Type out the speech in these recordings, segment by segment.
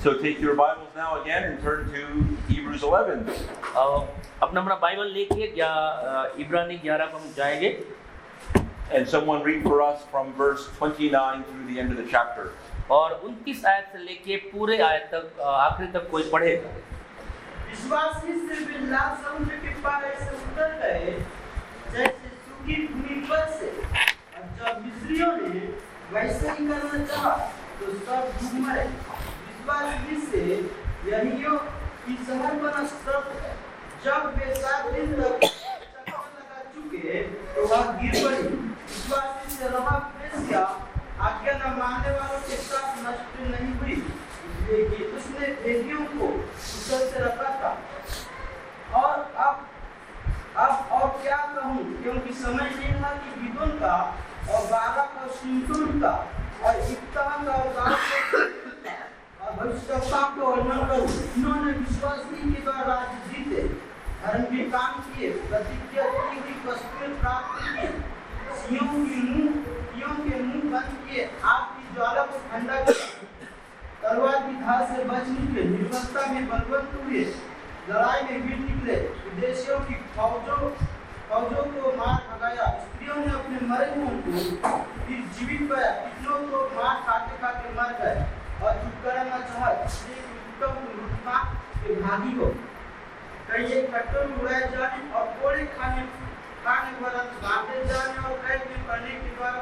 So take your Bibles now again and turn to Hebrews 11. अपना Bible लेके इब्रानी 11 पर हम जाएंगे. And someone read for us from verse 29 through the end of the chapter. और 29 आयत से लेके पूरे आयत तक आखिरी तक कोई पढ़ेगा. विश्वासी से वे लाल समुद्र के पार ऐसे उतर गए जैसे सूखी भूमि पर से, और जब मिस्रियों ने वैसे ही करना चाहा तो सब डूब मरे. विश्वासी से यरीहो की शहर पर सब जब वे 7 दिन तक चक्कर लगा चुके तो वह गिर पड़ी. विश्वासी से राहाब वेश्या आज्ञा न मानने वालों के साथ नष्ट नहीं हुई, इसलिए कि उसने भेदियों को कुशल से रखा था. और अब और क्या कहूँ, क्योंकि समय नहीं था कि गिदोन का और बाराक और शिमशोन का और इफ्ताह का और गाद और भविष्यवक्ता को वर्णन करूँ. इन्होंने विश्वास नहीं के द्वारा राज्य जीते, धर्म के काम किए, प्रतिज्ञा की वस्तुएं प्राप्त की, सियों के मुंह बंद किए, आग की ज्वाला को ठंडा किया, तलवार की धार से बच निकले, निर्बलता में बलवंत हुए, लड़ाई में वीर निकले, विदेशियों की फौजों को मार भगाया. स्त्रियों ने अपने मरे हुओं को फिर जीवित पाया, कितनों को मार खाते मर गए और छुटकारा न चाहा, इसलिए कि भागी हो. कई एक कट्टों में उड़ाए जाने और कोड़े खाने वाला बांधे जाने और कैद में पड़ने के द्वारा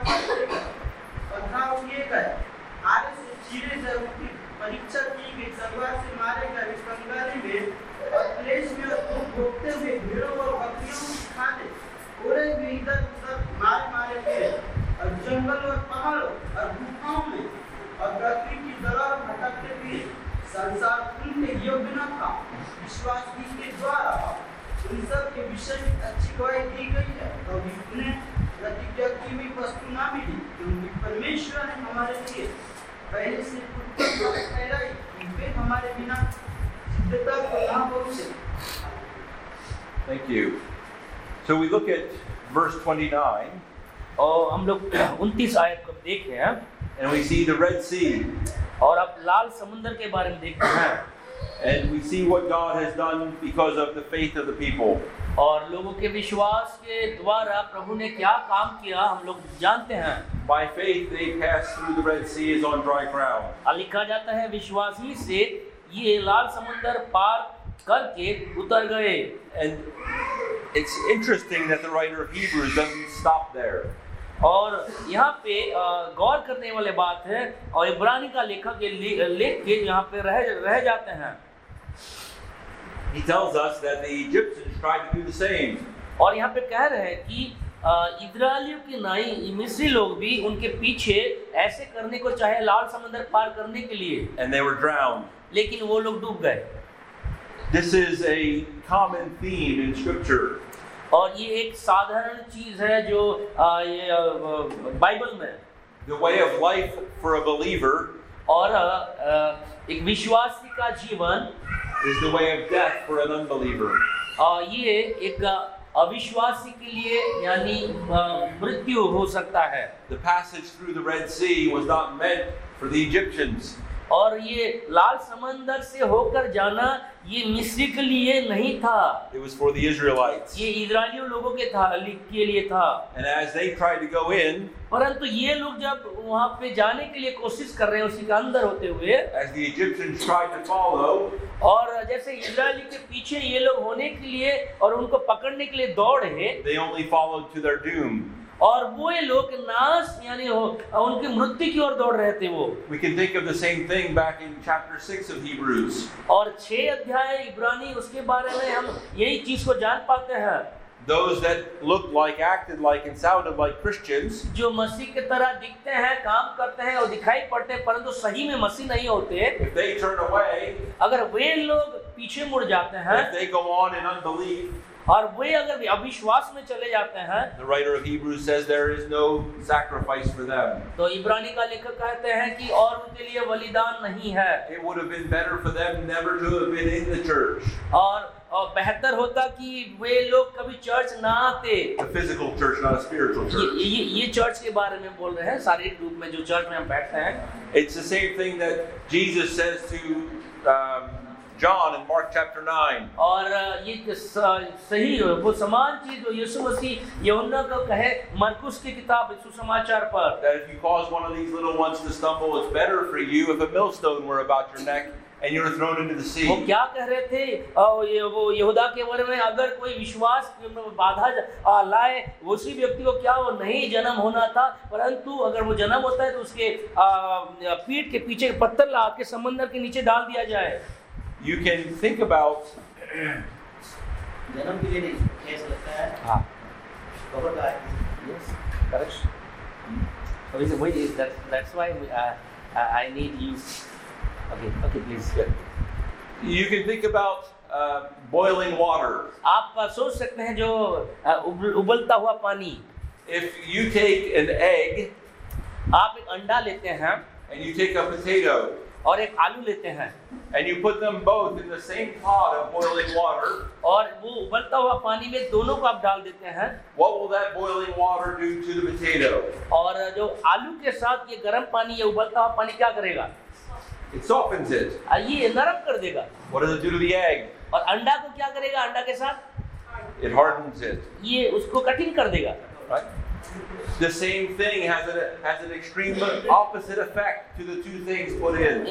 पथराव किए गए, आरे से चीरे गए, उनकी परीक्षा की गई, तलवार से मारे गए, कंगाली में और क्लेश में भोगते हुए भेड़ों और बकरियों की खाने उड़े हुए इधर उधर मारे गए, और जंगल और पहाड़ों और गुफाओं में और पृथ्वी की दरार भटकते हुए. संसार उनके योग्य न था. विश्वास के द्वारा उन सब के विषय में अच्छी गवाही दी गई है, तो उन्हें प्रतिज्ञा की हुई वस्तु ना मिली, क्योंकि परमेश्वर ने हमारे लिए पहले से ठहराई कि वे हमारे बिना सिद्धता को ना पहुंचे. Thank you. So we look at verse 29. और हम लोग 29 आयत को देख रहे हैं, and we see the Red Sea. और अब लाल समुद्र के बारे में देखते हैं. And we see what God has done because of the faith of the people. और लोगों के विश्वास के द्वारा प्रभु ने क्या काम किया हम लोग जानते हैं. By faith they passed through the Red Sea as on dry ground. लिखा जाता है विश्वासी से ये लाल समुद्र पार करके उतर गए. And it's interesting that the writer of Hebrews doesn't stop there. और यहाँ पे गौर करने वाली बात है, और इब्रानी का लेखक लेख के यहाँ पे रह जाते हैं. He tells us that the Egyptians tried to do the same. और यहाँ पे कह रहे हैं कि इस्राएलियों की नाई मिस्री लोग भी उनके पीछे ऐसे करने को चाहे लाल समुद्र पार करने के लिए, And they were drowned. लेकिन वो लोग डूब गए. This is a common theme in Scripture. और ये एक साधारण चीज है जो बाइबल में. The way of life for a believer और एक विश्वासी का जीवन is the way of death for an unbeliever. ये एक अविश्वासी के लिए यानी मृत्यु हो सकता है. The passage through the Red Sea was not meant for the Egyptians. और ये लाल समंदर से होकर जाना ये मिस्री के लिए नहीं था. It was for the Israelites. ये इजरायलियों लोगों के लिए था. And as they tried to go in, परंतु ये लोग जब वहाँ पे जाने के लिए कोशिश कर रहे हैं उसी के अंदर होते हुए, as the Egyptians tried to follow, और जैसे इजरायली के पीछे ये लोग होने के लिए और उनको पकड़ने के लिए दौड़े, they only followed to their doom. और वो लोग नाश यानी उनकी मृत्यु की ओर दौड़ रहे थे. वो We can think of the same thing back in chapter 6 of Hebrews. और 6 अध्याय इब्रानी उसके बारे में हम यही चीज को जान पाते हैं. Those that looked like, acted like, and sounded like Christians, जो मसीह की तरह दिखते हैं, काम करते हैं और दिखाई पड़ते हैं, परंतु सही में मसीह नहीं होते, if they turn away, अगर वे लोग पीछे मुड़ जाते हैं, if they go on in unbelief, और वे अगर अविश्वास में चले जाते हैं, the writer of Hebrews says there is no sacrifice for them. तो इब्रानी का लेखक कहते हैं कि और उनके लिए बलिदान नहीं है. It would have been better for them never to have been in the church. और बेहतर होता कि वे लोग कभी चर्च ना आते। The physical church, not a spiritual church. ये चर्च के बारे में बोल रहे हैं, शारीरिक रूप में जो चर्च में हम बैठते हैं। It's the same thing that Jesus says to John in Mark chapter 9. और ये सही वो समान चीज जो यीशु मसीह यूहन्ना को कहे मरकुस की किताब सुसमाचार पर, That if you cause one of these little ones to stumble, it's better for you if a millstone were about your neck and you were thrown into the वो sea. क्या कह रहे थे वो यहूदा के बारे में, अगर कोई विश्वास बाधा लाए उसी व्यक्ति को क्या वो नहीं जन्म होना था, परंतु अगर वो जन्म होता है तो उसके पीठ के पीछे पत्थर ला के समंदर के नीचे डाल दिया जाए। You can think about जन्म के लिए नहीं, कैसा लगता है? हाँ, कवर का है। yes, correct. That's why I need you. Okay, please. you can think about boiling water. आप सोच सकते हैं जो उबलता हुआ पानी। If you take an egg आप एक अंडा लेते हैं and you take a potato और एक आलू लेते हैं and you put them both in the same pot of boiling water, और वो उबलता हुआ पानी में दोनों को आप डाल देते हैं, what will that boiling water do to the potato? और जो आलू के साथ ये गर्म पानी, ये उबलता हुआ पानी क्या करेगा? It softens it. ये नरम कर देगा। What does it do to the egg? और अंडा को क्या करेगा? अंडा के साथ It hardens it. ये उसको कठिन कर देगा। Right? The same thing has an extreme opposite effect to the two things put in.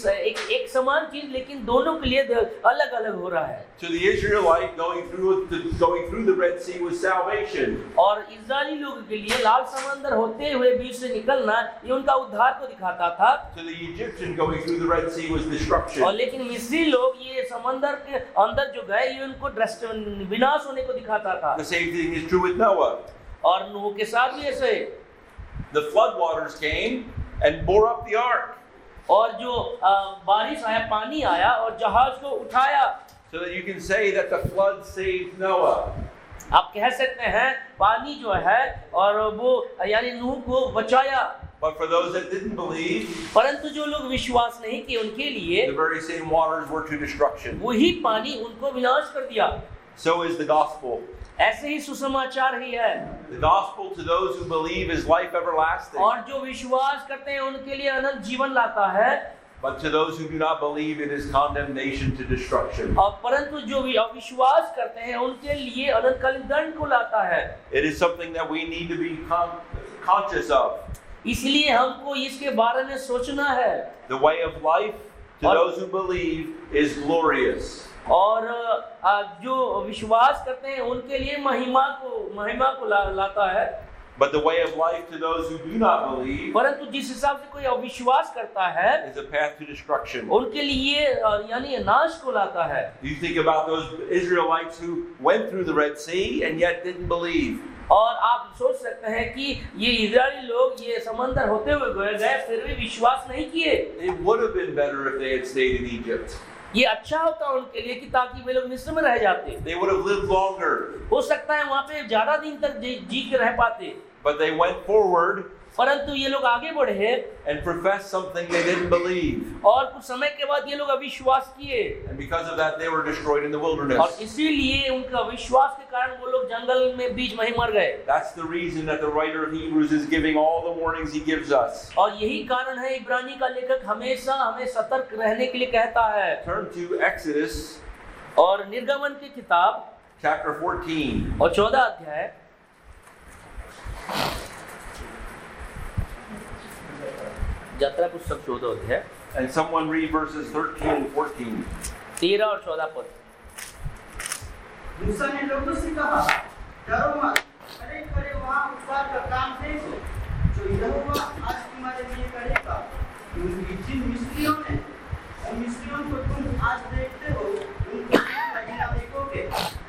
एक समान चीज लेकिन दोनों के लिए अलग अलग हो रहा है। To the Israelite, going through the Red Sea was salvation. और इस्राएली लोगों के लिए लाल समंदर होते हुए बीच से निकलना ये उनका उद्धार को दिखाता था। To the Egyptian, going through the Red Sea was destruction. और लेकिन मिस्री लोग ये समंदर के अंदर जो गए ये उनको विनाश होने को दिखाता था। The same thing is true with Noah. और नूह के साथ भी ऐसे। The flood waters came and bore up the ark. और जो बारिश आया, पानी आया और जहाज को उठाया। So that you can say that the flood saved Noah. आप कह सकते हैं पानी जो है और वो यानी नूह को बचाया। But for those that didn't believe, परंतु जो लोग विश्वास नहीं किए उनके लिए the very same waters were to destruction. वही पानी उनको विनाश कर दिया। So is the gospel. ऐसे ही सुसमाचार ही है। The gospel to those who believe is life everlasting. और जो विश्वास करते हैं उनके लिए अनंत जीवन लाता है। But to those who do not believe, it is condemnation to destruction. और परंतु जो अविश्वास करते हैं उनके लिए अनंतकालीन दंड को लाता है। It is something that we need to be conscious of. इसलिए हमको इसके बारे में सोचना है। The way of life to those who believe is glorious. और जो विश्वास करते हैं उनके लिए महिमा को लाता है। But the way of life to those who do not believe परंतु जिस हिसाब से कोई अविश्वास करता है is a path to destruction. उनके लिए यानी नाश को लाता है। You think about those Israelites who went through the Red Sea and yet didn't believe. और आप सोच सकते हैं कि ये इजरायली लोग ये समंदर होते हुए गए फिर भी विश्वास नहीं किए। It would have been better if they had stayed in Egypt. ये अच्छा होता उनके लिए कि ताकि वे लोग मिस्र में रह जाते। They would have lived longer. हो सकता है वहाँ पे ज्यादा दिन तक जी के रह पाते। But they went forward परंतु ये लोग आगे बढ़े and professed something they didn't believe. और कुछ समय के बाद ये लोग अविश्वास किए। And because of that, they were destroyed in the wilderness. और इसीलिए उनका विश्वास के कारण वो लोग जंगल में बीच में ही मर गए। That's the reason that the writer of Hebrews is giving all the warnings he gives us. और यही कारण है इब्रानी का लेखक हमेशा हमें सतर्क रहने के लिए कहता है। Turn to Exodus और निर्गमन की किताब chapter 14. और 14 अध्याय यात्रा पुस्तक 14 अध्याय And someone read verses 13 and 14. 13 और 14 पद। मूसा ने लोगों से कहा, डरो मत, खड़े खड़े वहाँ उपवास का काम देखो, जो यहोवा आज तुम्हारे लिए करेगा, क्योंकि जिन मिस्रियों ने और मिस्रियों को तुम आज देखते हो, उनको महीना देखोगे।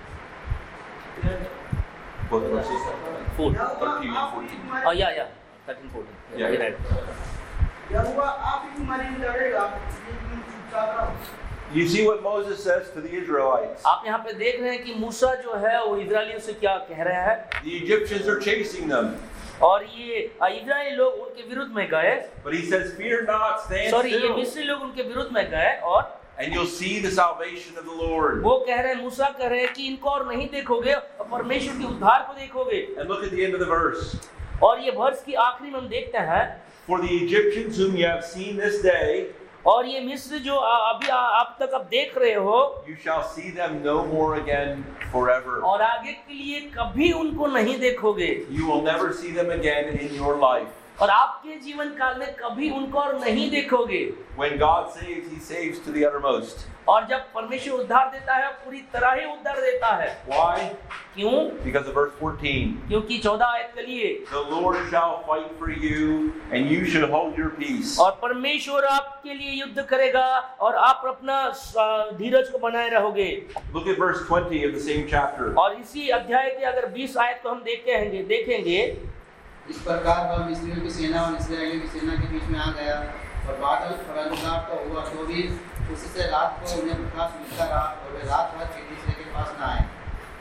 Both verses. 13 and 14. Oh yeah, 13, 14. Yeah. You're right. यहोवा आप ही तुम्हारे लिए लड़ेगा, तुम चुपचाप रहो। You see what Moses says to the Israelites. आप यहाँ पे देख रहे हैं कि मूसा जो है वो इजरायलियों से क्या कह रहा है। The Egyptians are chasing them. और ये इजरायली लोग उनके विरुद्ध में गए। But he says, fear not, stand ये still. मिस्री लोग उनके विरुद्ध में गए और and you'll see the salvation of the Lord. वो कह रहे हैं, मूसा कह रहे हैं कि इनको और नहीं देखोगे और परमेश्वर के उद्धार को देखोगे। And look at the end of the verse. और ये वर्ष की आखिरी में हम देखते हैं, For the Egyptians whom you have seen this day, और ये मिस्र जो अभी आप तक अब देख रहे हो, you shall see them no more again forever. और आगे के लिए कभी उनको नहीं देखोगे। You will never see them again in your life. और आपके जीवन काल में कभी उनको और नहीं देखोगे। When God saves, He saves to the uttermost. और जब परमेश्वर उद्धार देता है, पूरी तरह ही उद्धार देता है। Why? क्यों? Because of verse 14. क्योंकि 14 आयत के लिए, The Lord shall fight for you, and you should hold your peace. और परमेश्वर आपके लिए युद्ध करेगा और आप अपना धीरज को बनाए रहोगे। Look at verse 20 of the same chapter. और इसी अध्याय के अगर 20 आयत को हम देखेंगे, इस प्रकार वह मिस्रियों की सेना और इस्राएलियों की सेना के बीच में आ गया, और बादल खड़ानुसार तो हुआ, तो भी उससे रात को उन्हें प्रकाश मिलता रहा, और वे रात भर एक दूसरे के पास न आए।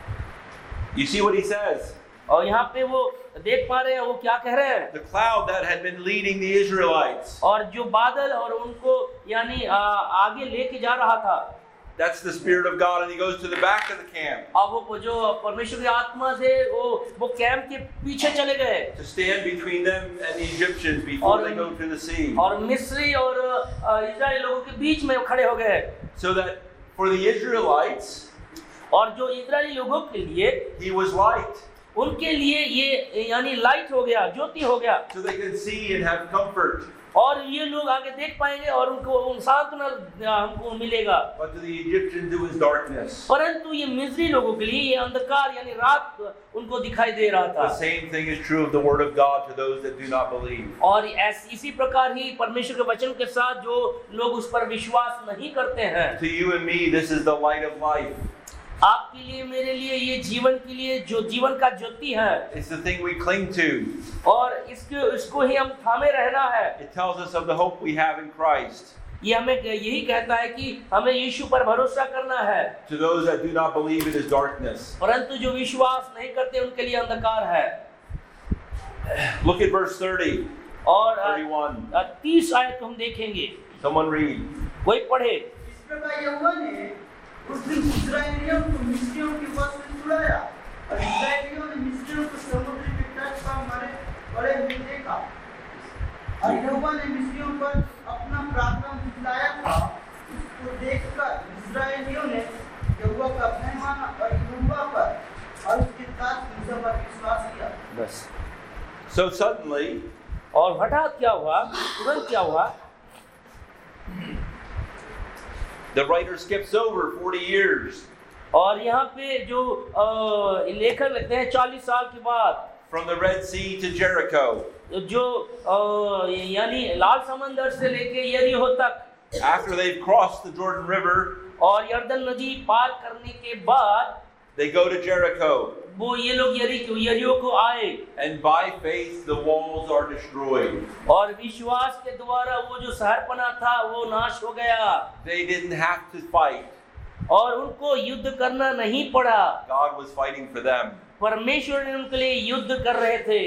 You see what he says? और यहाँ पे वो देख पा रहे हैं, वो क्या कह रहे हैं? The cloud that had been leading the Israelites. और जो बादल और उनको यानी आगे लेके जा रहा था, That's the Spirit of God, and He goes to the back of the camp अब वो जो परमेश्वर की आत्मा से वो कैंप के पीछे चले गए to stand between them and the Egyptians before they go to the sea. और मिस्री और इस्राएली लोगों के बीच में खड़े हो गए। So that for the Israelites, और जो इस्राएली लोगों के लिए, He was light, उनके लिए ये यानी लाइट हो गया, ज्योति हो गया, so they can see and have comfort. और ये लोग आगे देख पाएंगे और उनको सांत्वना हमको मिलेगा। But to the Egyptians it was darkness. परंतु ये मिस्री लोगों के लिए ये अंधकार यानी रात उनको दिखाई दे रहा था। The same thing is true of the Word of God to those that do not believe. और इसी प्रकार ही परमेश्वर के वचन के साथ जो लोग उस पर विश्वास नहीं करते हैं, To you and me, this is the light of life. आपके लिए मेरे लिए ये जीवन के लिए जो जीवन का ज्योति है, It's the thing we cling to. और इसको ही हम थामे रहना है। It tells us of the hope we have in Christ. ये हमें यही कहता है कि हमें यीशु पर भरोसा करना है। To those that do not believe, it is darkness. परंतु जो विश्वास नहीं करते उनके लिए अंधकार है। Look at verse 30, और 31. 30 आयत हम देखेंगे, Someone read. कोई पढ़े। इस प्रकार यहोवा ने उस दिन इस्राएलियों को मिस्रियों के वश से छुड़ाया, और इस्राएलियों ने मिस्रियों को समुद्र के तट पर पड़े हुए देखा, और यहोवा ने मिस्रियों पर अपना पराक्रम दिखलाया था। उसको देखकर इस्राएलियों ने यहोवा का भय माना और यहोवा पर और उसके साथ मूसा पर विश्वास किया। बस। So suddenly, और हठात क्या हुआ, तुरंत क्या हुआ? the writer skips over 40 years और यहाँ पे जो लेखक लिखते हैं 40 साल के बाद, from the Red Sea to Jericho. जो यानी लाल समंदर से लेके यरीहो तक, After they've crossed the Jordan River, और यरदन नदी पार करने के बाद they go to Jericho. वो ये लोग यरीहो को आए, And by faith, the walls are destroyed. और विश्वास के द्वारा वो जो शहरपना था वो नाश हो गया, They didn't have to fight. और उनको युद्ध करना नहीं पड़ा। God was fighting for them. परमेश्वर ने उनके लिए युद्ध कर रहे थे।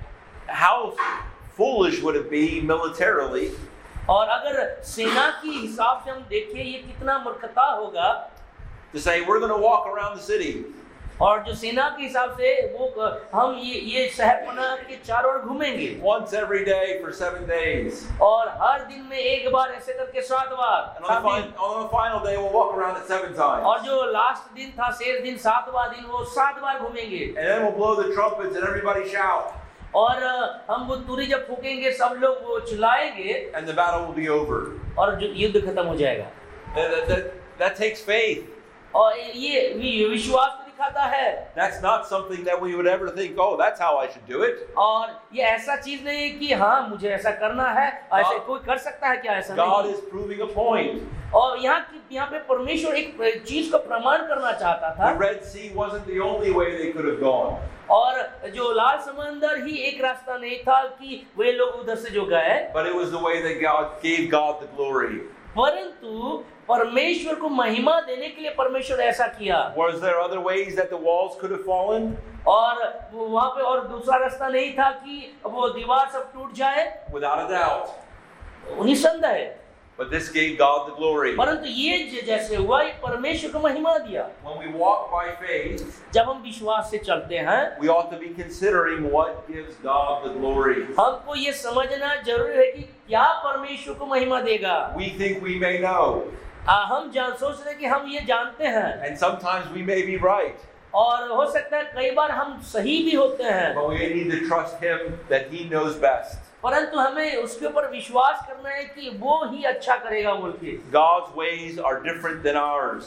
How foolish would it be militarily और अगर सेना की हिसाब से हम देखें, ये कितना मूर्खता होगा to say we're going to walk around the city. और जो सेना के हिसाब से वो हम ये शहरपना के चारों ओर घूमेंगे, Once every day for 7 days. और हर दिन में एक बार ऐसे करके 7 बार, And on the final day, we'll walk around it 7 times. और जो लास्ट दिन था, शेष दिन 7वां दिन, वो 7 बार घूमेंगे। And then we'll blow the trumpets and everybody shout. और हम वो तुरी जब फूकेंगे, सब लोग वो चिल्लाएंगे, And the battle will be over. और युद्ध खत्म हो जाएगा। That takes faith. और ये विश्वास को दिखाता है। That's not something that we would ever think, oh, that's how I should do it. और ये ऐसा चीज नहीं है कि हाँ मुझे ऐसा करना है, ऐसे कोई कर सकता है क्या? ऐसा God नहीं। is proving a point. और यहाँ पे परमेश्वर एक चीज को प्रमाण करना चाहता था। The Red Sea wasn't the only way they could have gone. और जो लाल समंदर ही एक रास्ता नहीं था कि वे लोग उधर से जो गए, But it was the way that God gave God the glory. परंतु परमेश्वर को महिमा देने के लिए परमेश्वर ऐसा किया। Was there other ways that the walls could have fallen? और वहाँ पे और दूसरा रास्ता नहीं था कि वो दीवार सब टूट जाए? Without a doubt. निसंदेह है। But this gave God the glory. परंतु ये जैसे हुआ, ये परमेश्वर को महिमा दिया। When we walk by faith, जब हम विश्वास से चलते हैं, we ought to be considering what gives God the glory. हमको ये समझना जरूरी है कि क्या परमेश्वर को महिमा देगा। We think we may know, हम सोच रहे हैं कि हम ये जानते हैं, and sometimes we may be right, और हो सकता है कई बार हम सही भी होते हैं, but we need to trust Him that He knows best. परंतु हमें उसके ऊपर विश्वास करना है कि वो ही अच्छा करेगा बोल के। God's ways are different than ours.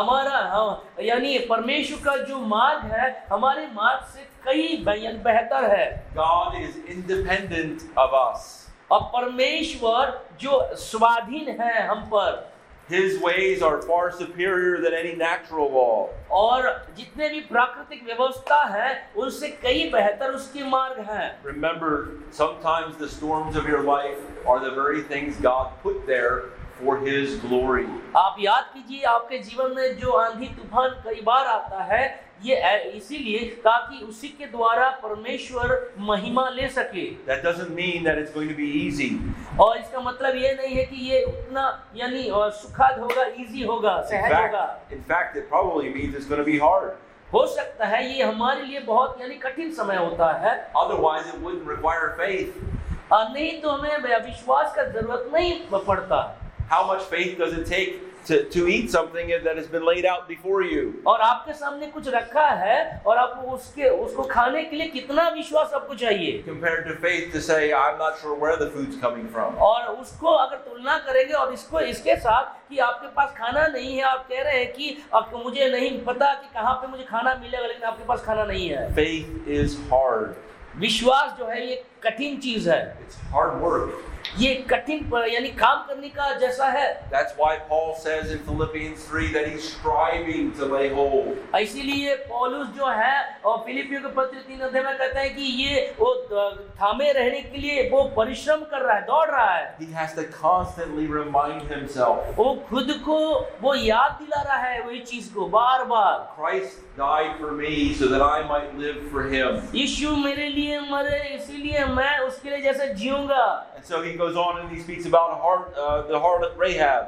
हमारा यानी परमेश्वर का जो मार्ग है हमारे मार्ग से कई बेहतर है। God is independent of us. और परमेश्वर जो स्वाधीन है हम पर, His ways are far superior than any natural law. और जितने भी प्राकृतिक व्यवस्था है उनसे कई बेहतर उसके मार्ग हैं। Remember, sometimes the storms of your life are the very things God put there for His glory. आप याद कीजिए, आपके जीवन में जो आंधी तूफान कई बार आता है, ये इसीलिए ताकि उसी के द्वारा परमेश्वर महिमा ले सके। That doesn't mean that it's going to be easy. और इसका मतलब ये नहीं है कि ये उतना यानी सुखद होगा, इजी होगा, सहज होगा। In fact, it probably means it's going to be hard. हो सकता है ये हमारे लिए बहुत यानी कठिन समय होता है। Otherwise, it wouldn't require faith. नहीं तो हमें विश्वास का जरूरत नहीं पड़ता। How much faith does it take to eat something that has been laid out before you? और आपके सामने कुछ रखा है और आपको उसको खाने के लिए कितना विश्वास आपको चाहिए? Compared to faith to say, I'm not sure where the food's coming from. और उसको अगर तुलना करेंगे और इसके साथ कि आपके पास खाना नहीं है, आप कह रहे हैं कि मुझे नहीं पता कि कहाँ पे मुझे खाना मिलेगा, लेकिन आपके पास खाना नहीं है। Faith is hard. विश्वास जो है ये कठिन चीज है। It's hard work. ये कठिन यानी काम करने का जैसा है। That's why Paul says in Philippians 3 that he's striving to lay hold. इसीलिए पौलुस जो है और फिलिपियों के पत्र 3 अध्याय में कहता है कि ये वो थामे रहने के लिए वो परिश्रम कर रहा है, दौड़ रहा है। He has to constantly remind himself. वो खुद को वो याद दिला रहा है वही चीज को बार-बार। Christ died for me so that I might live for Him. यीशु मेरे लिए मरे, इसीलिए मैं उसके लिए जैसे जीऊंगा। And so he goes on and he speaks about the harlot Rahab.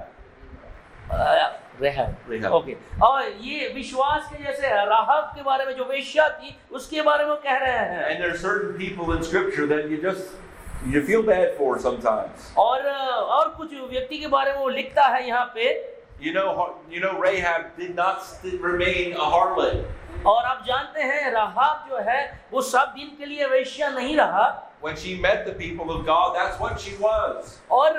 Rahab, okay. और ये विश्वास के जैसे राहब के बारे में जो वेश्या थी उसके बारे में कह रहे हैं। And there are certain people in Scripture that you feel bad for sometimes. और कुछ व्यक्ति के बारे में वो लिखता है यहाँ पे। You know Rahab did not remain a harlot. और आप जानते हैं राहब जो है वो सब दिन के लिए वेश्या नहीं रहा। When she met the people of God, that's what she was. और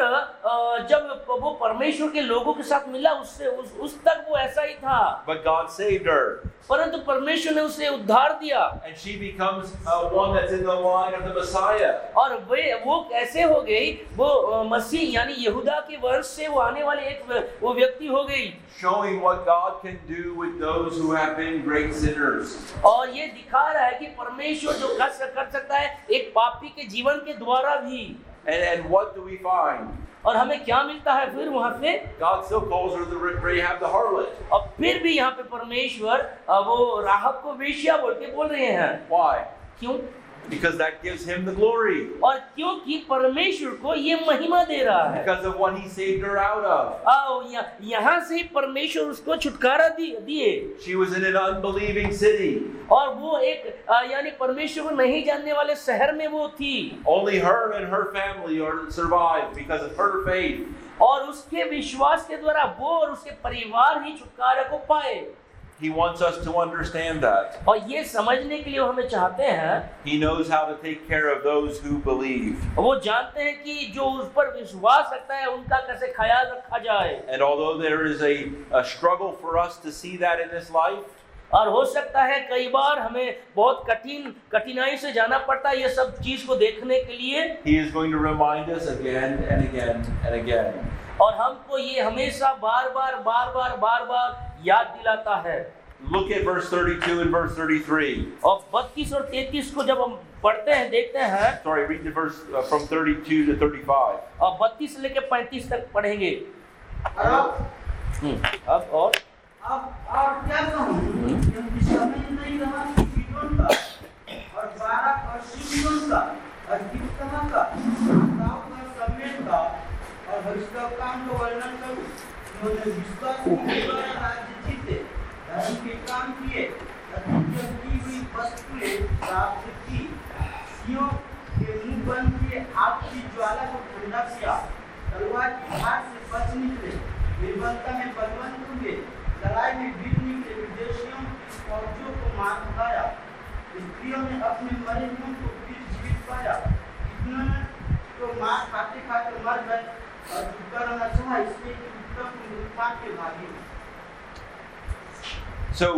जब वो परमेश्वर के लोगों के साथ मिला उससे उस तक वो ऐसा ही था। But God saved her. परंतु परमेश्वर ने उसे उद्धार दिया। And she becomes one that's in the line of the Messiah. और वो कैसे हो गई? वो मसीह यानी यहूदा के वंश से वो आने वाले एक वो व्यक्ति हो गई। Showing what God can do with those who have been great sinners. और ये दिखा रहा है कि परमेश्वर जो कर सकता है एक पापी के जीवन के द्वारा भी। And what do we find? और हमें क्या मिलता है फिर वहाँ पे? God still calls her the Rahab the harlot. और फिर भी यहाँ पे परमेश्वर वो राहब को वेश्या बोल के बोल रहे हैं। Why? क्यों? Because that gives Him the glory. और क्योंकि परमेश्वर को ये महिमा दे रहा है। Because of what He saved her out of. यहाँ से परमेश्वर उसको छुटकारा दिए। She was in an unbelieving city. और वो एक यानी परमेश्वर को नहीं जानने वाले शहर में वो थी। Only her and her family are survived because of her faith. और उसके विश्वास के द्वारा वो और उसके परिवार ही छुटकारा को पाए। He wants us to understand that. और ये समझने के लिए हमें चाहते हैं। He knows how to take care of those who believe. वो जानते हैं कि जो उस पर विश्वास रखता है उनका कैसे ख्याल रखा जाए। And although there is a struggle for us to see that in this life, और हो सकता है कई बार हमें बहुत कठिनाई से जाना पड़ता है ये सब चीज को देखने के लिए। He is going to remind us again and again and again. और हमको ये हमेशा बार-बार याद दिलाता है। Look at verse 32 and verse 33. और 32 और 33 को जब हम पढ़ते हैं देखते हैं। Sorry, read the verse from 32 to 35. और 32 से लेकर 35 तक पढ़ेंगे। अब और क्या कहूँ? क्योंकि समय नहीं रहा जीवन का और बाराक और शिमोन का और गिप्तमा का, दाऊद और समेत का और और इसका काम का वर्णन करूं। उन्होंने विश्वास के द्वारा राज्य जीते, धर्म के काम किए, प्रतिज्ञा की हुई वस्तुएं प्राप्त की, सियों के मुंह बंद किए, आग की ज्वाला को ठंडा किया, तलवार की धार से बच निकले, निर्बलता में बलवंत हुए, लड़ाई में वीर निकले, विदेशियों की फौजों को मार खाया, स्त्रियों ने अपने मरे मुंह को फिर जीवित पाया, इतना तो मार खाते खाते मर गए और झुका रहना चाहा, इसलिए कि उत्तम उत्थान के भागी। So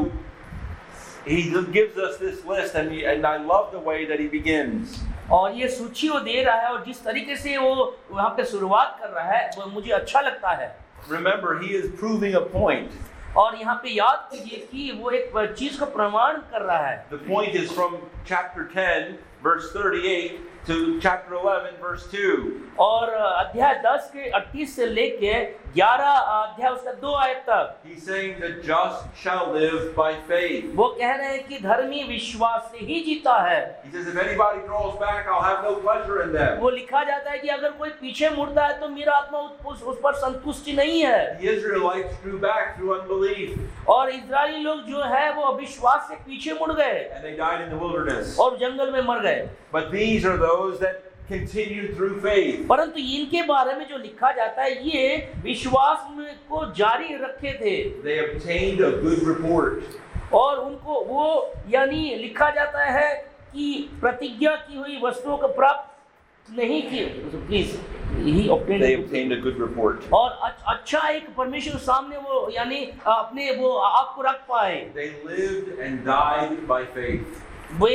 he gives us this list, and I love the way that he begins. और ये सूची वो दे रहा है और जिस तरीके से वो वहाँ पे शुरुआत कर रहा है वो मुझे अच्छा लगता है। Remember, he is proving a point. और यहाँ पे याद कीजिए कि वो एक चीज को प्रमाण कर रहा है। The point is from chapter 10, verse 38 to chapter 11, verse 2. और अध्याय 10 के 38 से लेके 11 अध्याय उसका 2 आयत तक। He's saying the just shall live by faith. वो कह रहे हैं कि धर्मी विश्वास से ही जीता है। He says, if anybody draws back, I'll have no pleasure in them. वो लिखा जाता है कि अगर कोई पीछे मुड़ता है तो मेरा आत्मा उस पर संतुष्टि नहीं है। The Israelites drew back through unbelief. और इजरायली लोग जो है वो अविश्वास से पीछे मुड़ गए And they died in the wilderness. और जंगल में मर गए। But these are those that continued through faith. परंतु इनके बारे में जो लिखा जाता है ये विश्वास में को जारी रखे थे। They obtained a good report. और उनको वो यानी लिखा जाता है कि प्रतिज्ञा की हुई वस्तुओं को प्राप्त नहीं की। Please They obtained a good report. और अच्छा एक परमेश्वर के सामने वो यानी अपने वो आप को रख पाए। They lived and died by faith. वे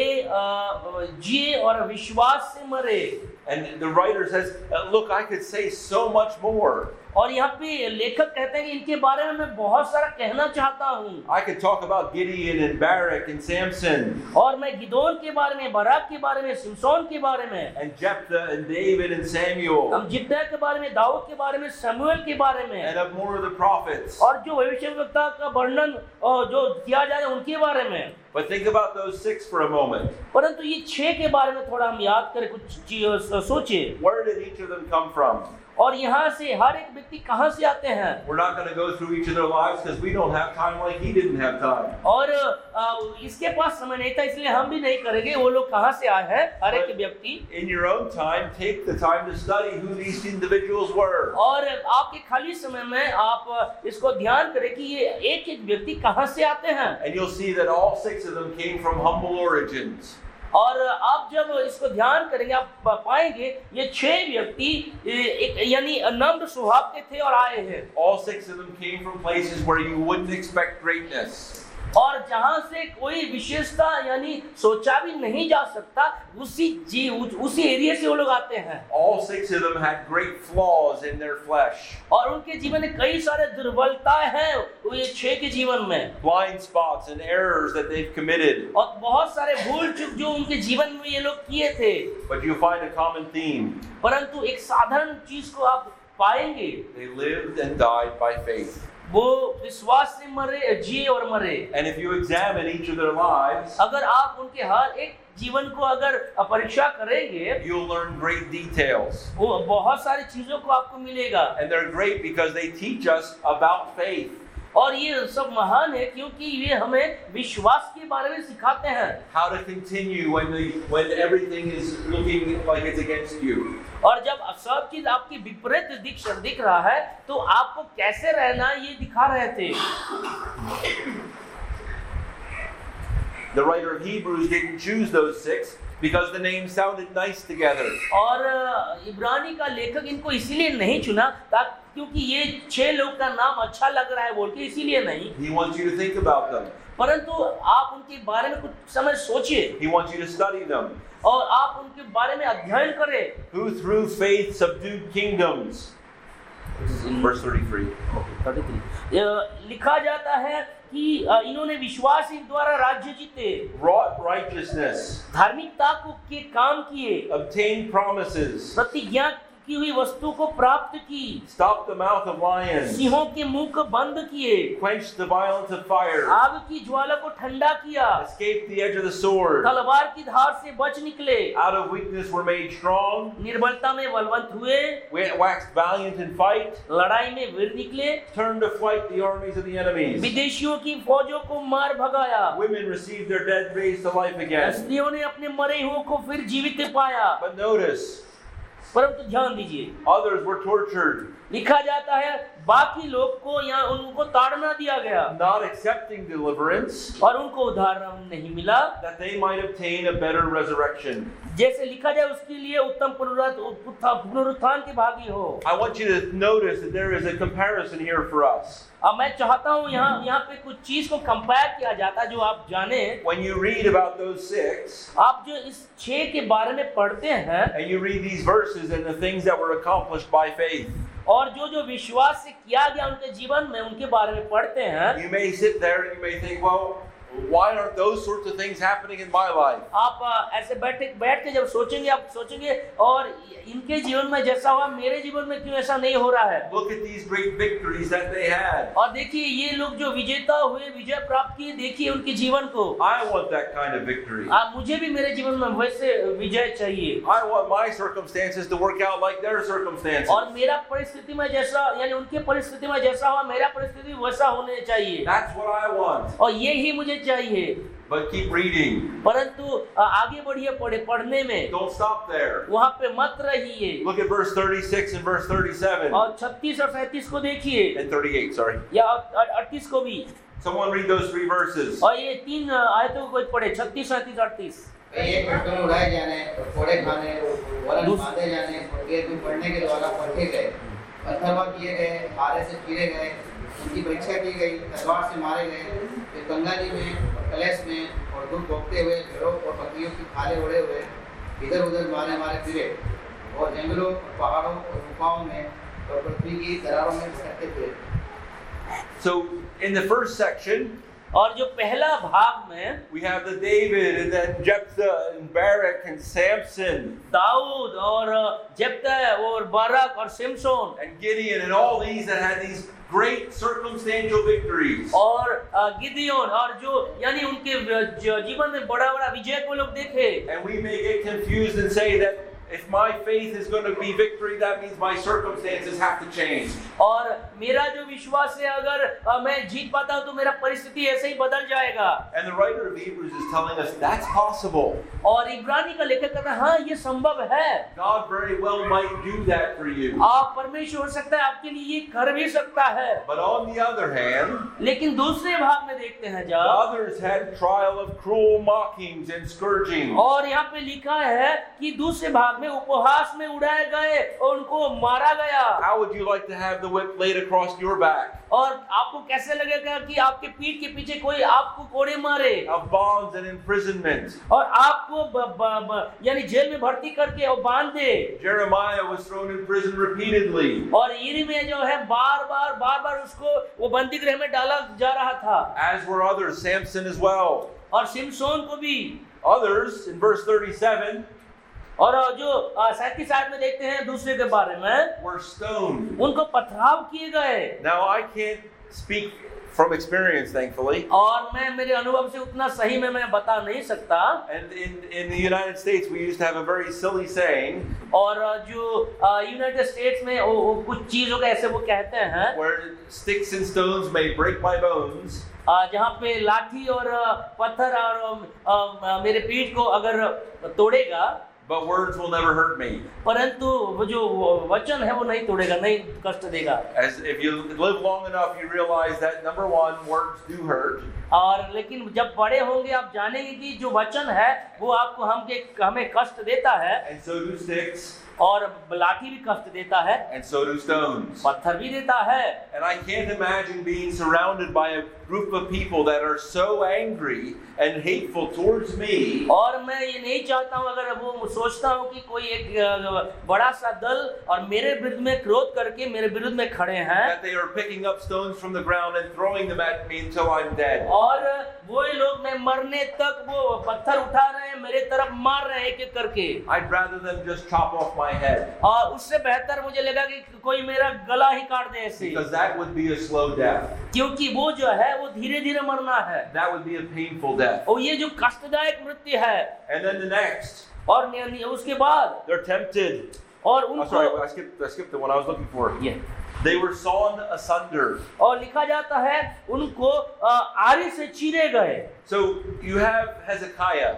जिए और विश्वास से मरे। And the writer says, look, I could say so much more. और यहाँ पे लेखक कहते हैं कि इनके बारे में मैं बहुत सारा कहना चाहता हूँ। I could talk about Gideon and Barak and Samson. और मैं गिदोन के बारे में, बराक के बारे में, सिमसोन के बारे में, And Jephthah and David and Samuel. हम जिब्दा के बारे में, दाऊद के बारे में, शमूएल के बारे में, And of more of the prophets. और जो भविष्यवक्ता का वर्णन जो किया जा रहा है उनके बारे में। But think about those 6 for a moment. परंतु ये 6 के बारे में थोड़ा हम याद करें, कुछ सोचें। Where did each of them come from? और यहाँ से हर एक व्यक्ति कहाँ से आते हैं? We're not going to go through each of their lives because we don't have time like he didn't have time. और इसके पास समय नहीं था इसलिए हम भी नहीं करेंगे वो लोग कहाँ से आए हैं हर एक व्यक्ति। In your own time, take the time to study who these individuals were. और आपके खाली समय में आप इसको ध्यान करें कि ये एक एक व्यक्ति कहाँ से आते हैं। And you'll see that all 6 of them came from humble origins. और आप जब इसको ध्यान करेंगे आप पाएंगे ये 6 व्यक्ति एक यानी नम्र स्वभाव के थे और आए हैं। All 6 of them came from places where you wouldn't expect greatness. और जहाँ से कोई विशेषता यानी सोचा भी नहीं जा सकता उसी एरिया से वो लोग आते हैं। All 6 of them had great flaws in their flesh. और उनके जीवन में कई सारे दुर्बलताएं हैं ये 6 के जीवन में। Blind spots and errors that they've committed. और बहुत सारे भूल चूक जो उनके जीवन में ये लोग किए थे। But you find a common theme. परंतु एक साधारण चीज को आप पाएंगे। They lived and died by faith. वो विश्वास से मरे, जिए और मरे। And if you examine each of their lives, अगर आप उनके हर एक जीवन को अगर परीक्षा करेंगे, you'll learn great details. वो बहुत सारी चीजों को आपको मिलेगा। And they're great because they teach us about faith. और ये सब महान है क्योंकि ये हमें विश्वास के बारे में सिखाते हैं। How to continue when everything is looking like it's against you. और जब सब चीज आपकी विपरीत दिख रहा है तो आपको कैसे रहना ये दिखा रहे थे। The writer of Hebrews didn't choose those 6 because the names sounded nice together. और इब्रानी का लेखक इनको इसीलिए नहीं चुना क्योंकि ये 6 लोग का नाम अच्छा लग रहा है बोल के, इसीलिए नहीं। He wants you to think about them. परंतु आप उनके बारे में कुछ समय सोचिए। He wants you to study them. और आप उनके बारे में अध्ययन करें। Who through faith subdued kingdoms. Verse 33. लिखा जाता है कि इन्होंने विश्वास के द्वारा राज्य जीते, Wrought righteousness. धार्मिकता को के काम किए, Obtained promises. प्रतिज्ञा की हुई वस्तु को प्राप्त की, stopped the mouth of lions, सिंहों के मुंह को बंद किए, quenched the violence of fire, आग की ज्वाला को ठंडा किया, escaped the edge of the sword, तलवार की धार से बच निकले, out of weakness were made strong, निर्बलता में बलवंत हुए, waxed valiant in fight, लड़ाई में वीर निकले, turned to flight the armies of the enemies. विदेशियों की फौजों को मार भगाया, Women received their dead raised to life again. स्त्रियों ने अपने मरे हुओं को फिर जीवित पाया। But notice, परंतु ध्यान दीजिए, others were tortured, लिखा जाता है बाकी लोग को यहाँ उनको ताड़ना दिया गया not accepting deliverance, और उनको उद्धार नहीं मिला, that they might obtain a better resurrection. जैसे लिखा जाए उसके लिए उत्तम पुनरुत्थान के भागी हो। I want you to notice that there is a comparison here for us. अब मैं चाहता हूँ यहाँ पे कुछ चीज को कंपेयर किया जाता है जो आप जाने। When you read about those 6, आप जो इस 6 के बारे में पढ़ते हैं and you read these verses and the things that were accomplished by faith, और जो विश्वास से किया गया उनके जीवन में उनके बारे में पढ़ते हैं, you may sit there and you may think, well, why aren't those sorts of things happening in my life? आप ऐसे बैठ के जब सोचेंगे, आप सोचेंगे और इनके जीवन में जैसा हुआ मेरे जीवन में क्यों ऐसा नहीं हो रहा है। Look at these great victories that they had. और देखिए ये लोग जो विजेता हुए, विजय प्राप्त किए, देखिए उनके जीवन को। I want that kind of victory. मुझे भी मेरे जीवन में वैसे विजय चाहिए। I want my circumstances to work out like their circumstances. और मेरा परिस्थिति में जैसा, यानी उनके परिस्थिति में जैसा हुआ मेरा परिस्थिति वैसा होने चाहिए। That's what I want. और ये ही मुझे चाहिए। But keep reading. परंतु आगे बढ़िए पढ़ने में, Don't stop there. वहाँ पे मत रहिए। Look at verse 36 and verse 37 और 36 और 37 को देखिए, and 38, sorry. या 38 को भी। Someone read those 3 verses. और ये 3 आयतों को पढ़े, 36, 37, 38। एक पत्थर उड़ाए जाने, कोड़े खाने, वरन बांधे जाने, खेत में पड़ने के द्वारा पट्टे गए, पत्थरवा किए गए, हारे से चीरे गए, उनकी परीक्षा की गई, तलवार से मारे गए, फिर गंगा जी में, कलेश में और दूध भोगते हुए भेड़ों और बकरियों की खाले उड़े हुए इधर उधर मारे फिरे और जंगलों और पहाड़ों और गुफाओं में और पृथ्वी की दरारों में भटकते फिरे। So in the first section, और जो पहला भाग में we have the David and then Jephthah and Barak and Samson Dawood और जेप्ता और बाराक और Samson and Gideon and all these that had these great circumstantial victories. और गिदियोन और जो यानी उनके जीवन में बड़ा विजय को लोग देखे। And we may get confused and say that if my faith is going to be victory, that means my circumstances have to change. और मेरा जो विश्वास है अगर मैं जीत पाता हूँ तो मेरा परिस्थिति ऐसे ही बदल जाएगा। And the writer of Hebrews is telling us that's possible. और इब्रानी का लेखक कहता है हाँ ये संभव है। God very well might do that for you. आप परमेश्वर हो सकता है आपके लिए ये कर भी सकता है। But on the other hand, लेकिन दूसरे भाग में देखते हैं जब others had trial of cruel mockings and scourgings. और यहाँ पे लिखा है कि दूसरे भाग में उपहास में उड़ाए गए और उनको मारा गया। How would you like to have the whip laid across your back? और आपको कैसे लगेगा कि आपके पीठ के पीछे कोई आपको कोड़े मारे Of bonds and imprisonment. और आपको यानी जेल में भर्ती करके और बांध दे। Jeremiah was thrown in prison repeatedly. और यिर्मयाह जो है बार बार उसको वो बंदी गृह में डाला जा रहा था। As were others, Samson as well. और सिमसोन को भी। Others, in verse 37, और जो 37 आयत में देखते हैं दूसरे के बारे में, were stoned. उनको पथराव किए गए। Now I can't speak from experience, thankfully. और मैं मेरे अनुभव से उतना सही में मैं बता नहीं सकता। And in the United States, we used to have a very silly saying. और जो यूनाइटेड स्टेट्स में वो कुछ चीजों का ऐसे वो कहते हैं, where sticks and stones may break my bones. जहाँ पे लाठी और पत्थर और मेरे पीठ को अगर तोड़ेगा, But words will never hurt me. परंतु वो जो वचन है वो नहीं तोड़ेगा, नहीं कष्ट देगा। As if you live long enough, you realize that number one, words do hurt. और लेकिन जब बड़े होंगे आप जानेंगे कि जो वचन है वो आपको हमें कष्ट देता है। And so do sticks. और लाठी भी कष्ट देता है। And so do stones. पत्थर भी देता है। And I can't imagine being surrounded by a group of people that are so angry and hateful towards me. और मैं ये नहीं चाहता हूँ अगर वो सोचता हूँ कि कोई एक बड़ा सा दल और मेरे विरुद्ध में क्रोध करके मेरे विरुद्ध में खड़े हैं, that they are picking up stones from the ground and throwing them at me until I'm dead. और वो लोग मैं मरने तक वो पत्थर उठा रहे हैं, मेरे तरफ मार रहे हैं एक एक करके। I'd rather them just chop off my head, और उससे बेहतर मुझे लगा कि कोई मेरा गला ही काट दे ऐसे, because that would be a slow death. क्योंकि वो जो है वो धीरे धीरे मरना है, That would be a painful death. और ये जो कष्टदायक मृत्यु है। And then the next, और उसके बाद they're tempted. और Oh, उनको sorry, I skipped the one I was looking for. ये They were sawn asunder. और लिखा जाता है उनको आरी से चीरे गए। So you have Hezekiah.